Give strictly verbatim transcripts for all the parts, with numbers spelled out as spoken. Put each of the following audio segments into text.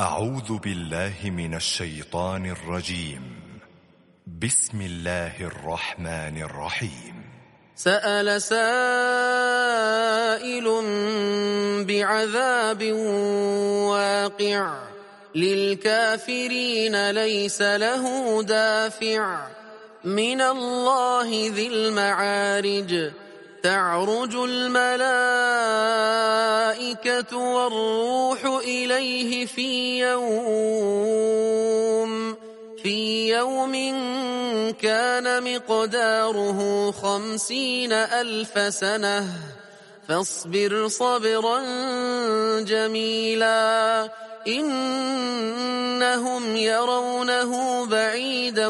أعوذ بالله من الشيطان الرجيم. بسم الله الرحمن الرحيم. سأل سائل بعذاب واقع للكافرين ليس له دافع من الله ذي المعارج تعرج الملائكة والروح إليه في يوم في يوم كان مقداره خمسين ألف سنة فاصبر صبرا جميلا إنهم يرونه بعيدا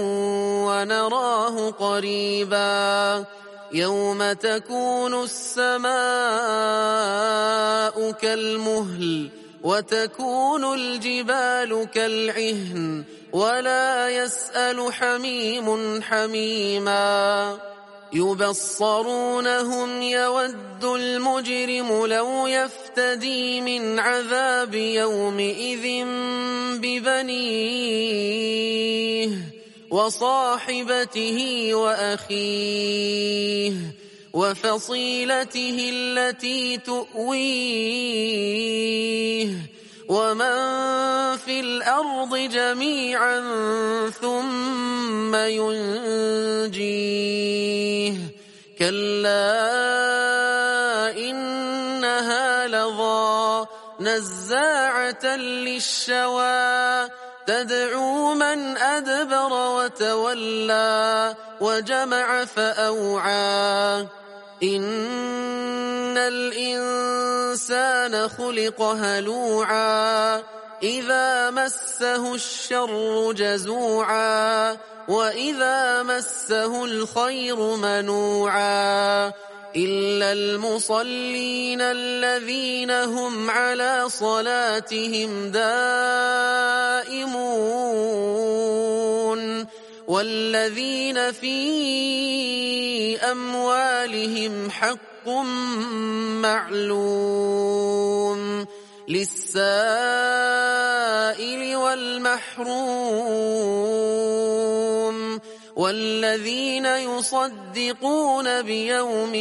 ونراه قريبا يوم تكون السماء كالمهل وتكون الجبال كالعهن ولا يسأل حميم حميما يبصرونهم يود المجرم لو يفتدي من عذاب يومئذ ببنيه وصاحبته وأخيه وفصيلته التي تؤويه ومن في الأرض جميعا ثم ينجيه كلا إنها لظى نزاعة للشوى تدعو من أدبر وتولى وجمع فأوعى إن الإنسان خلق هلوعا إذا مسه الشر جزوعا وإذا مسه الخير منوعا إلا المصلين الذين هم على صلاتهم دائمون والذين في أموالهم حق معلوم للسائل والمحروم والذين يصدقون بيوم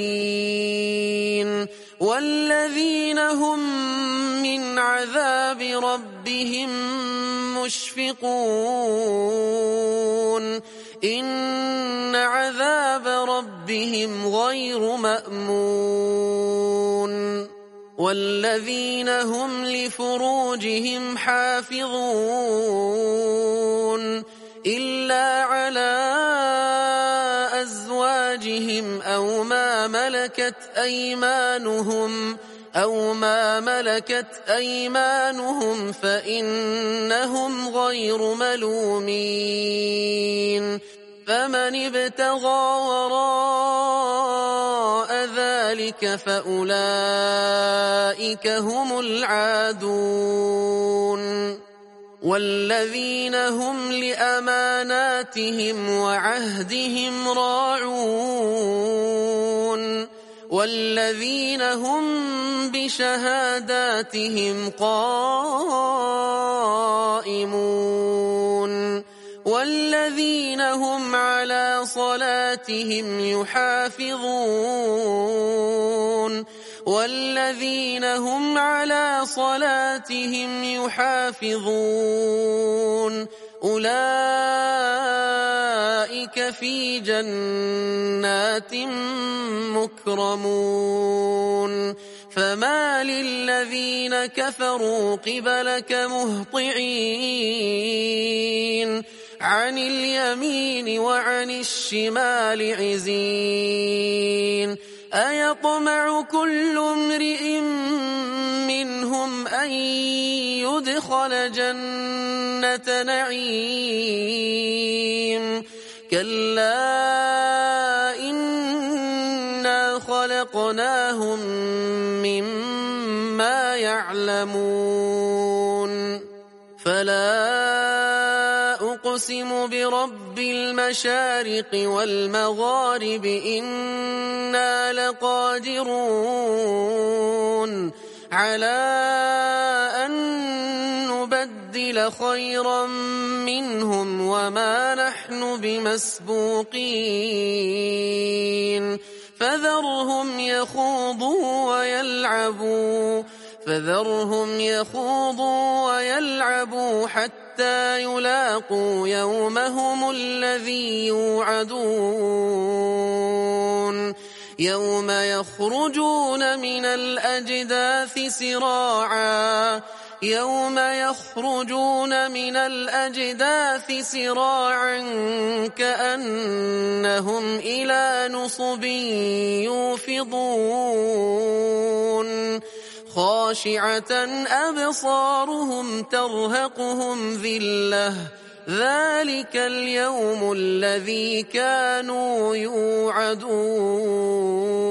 الدين والذين هم من عذاب ربهم مشفقون إن عذاب ربهم غير مأمون والذين هم لفروجهم حافظون إلا على أزواجهم أو ما ملكت أيمانهم أو ما ملكت أيمانهم فإنهم غير ملومين فمن ابتغى وراء ذلك فأولئك هم العادون والذين هم لأماناتهم وعهدهم راعون والذين هم بشهاداتهم قائمون والذين هم على صلاتهم يحافظون والذين هم على صلاتهم يحافظون أولئك في جنات مكرمون فما للذين كفروا قبلك مهطعين عن اليمين وعن الشمال عزين أيطمع كل امرئ منهم أن يدخل جنة نعيم كلا إنا خلقناهم مما يعلمون فلا أقسم برب المشارق والمغارب إنا لقادرون على أن نبدل خيرا منهم وما نحن بمسبوقين فذرهم يخوضوا ويلعبوا فذرهم يخوضوا ويلعبوا حتى يلاقوا يومهم الذي يوعدون يوم يخرجون من الأجداث سراعا يوم يخرجون من الأجداث سراعا كأنهم إلى نصب يوفضون خاشعة أبصارهم ترهقهم ذلة ذلك اليوم الذي كانوا يوعدون.